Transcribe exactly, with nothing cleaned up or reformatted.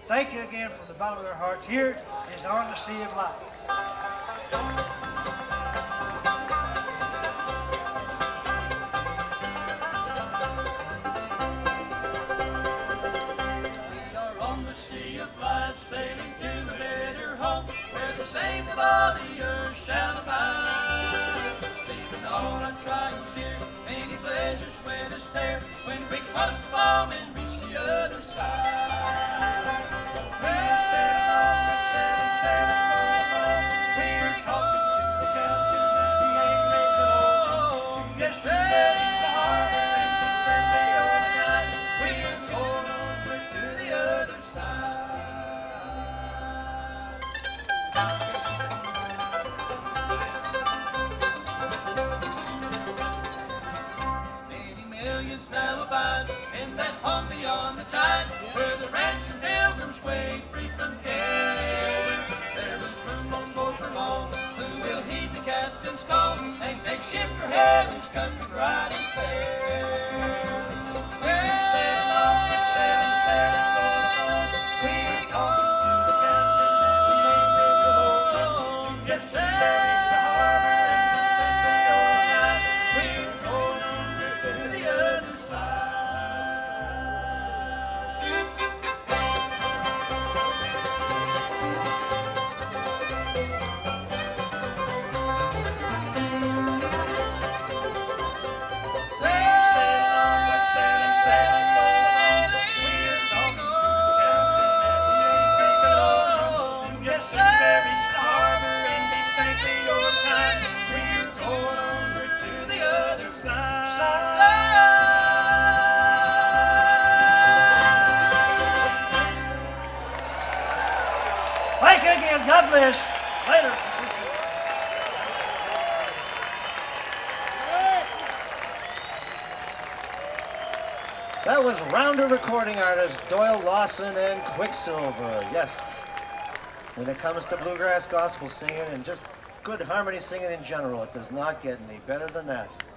thank you again from the bottom of their hearts. Here is On the Sea of Life. Sailing to a better home, where the same of all the earth shall abide. Leaving all our trials here, many pleasures wait us there, when we cross the fall and reach the other side. Sailing, sailing on, sailing, sailing on, we're talking to the captain as he ain't making old. Yes, sailing the harbor and we certainly all night, we're toward over to the other side. Now abide in that home beyond the tide, where the ransomed pilgrims wait free from care. There is room on board for all who will heed the captain's call and take ship for heaven's country bright and fair. Sailing, sailing on, sailing, sailing on, we're talking to the captain as he ain't making old. Yes, sailing the harbor and we certainly all night, we're toward over to the other side. Thank you again. God bless. Later. That was Rounder recording artist Doyle Lawson and Quicksilver. Yes. When it comes to bluegrass gospel singing and just good harmony singing in general, it does not get any better than that.